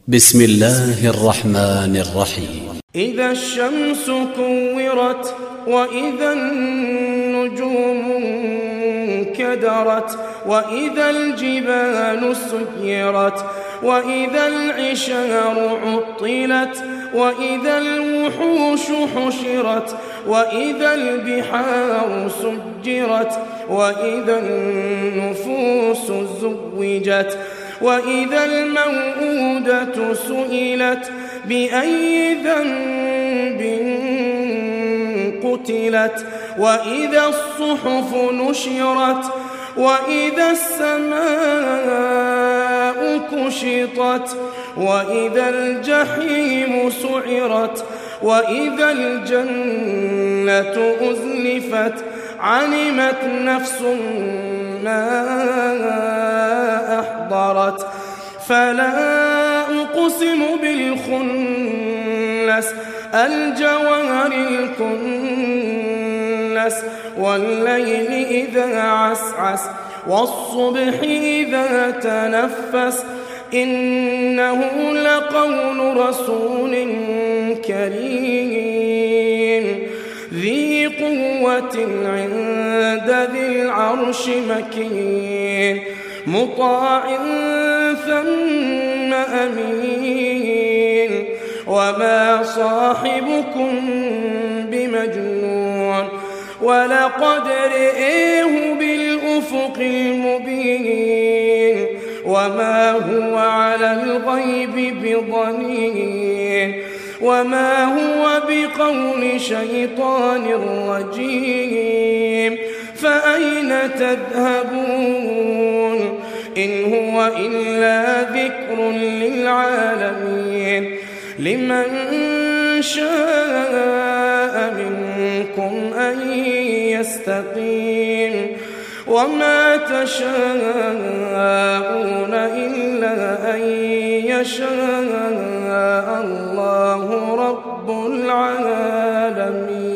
بسم الله الرحمن الرحيم. إذا الشمس كورت وإذا النجوم انكدرت وإذا الجبال سيرت وإذا العشار عطلت وإذا الوحوش حشرت وإذا البحار سجرت وإذا النفوس زوجت وإذا الموءودة سئلت بأي ذنب قتلت وإذا الصحف نشرت وإذا السماء كشطت وإذا الجحيم سعرت وإذا الجنة أزلفت علمت نفس ما أحضرت فلا أقسم بالخنس الجوار الكنس والليل إذا عسعس والصبح إذا تنفس إنه لقول رسول كريم ذي قوة عند ذي العرش مكين مطاع ثم أمين وما صاحبكم بمجنون ولقد رئيه بالأفق المبين وما هو على الغيب بضنين وما هو بقول شيطان رجيم فأين تذهبون إن هو إلا ذكر للعالمين لمن شاء منكم أن يستقيم وما تشاءون إلا أن يشاء الله رب العالمين.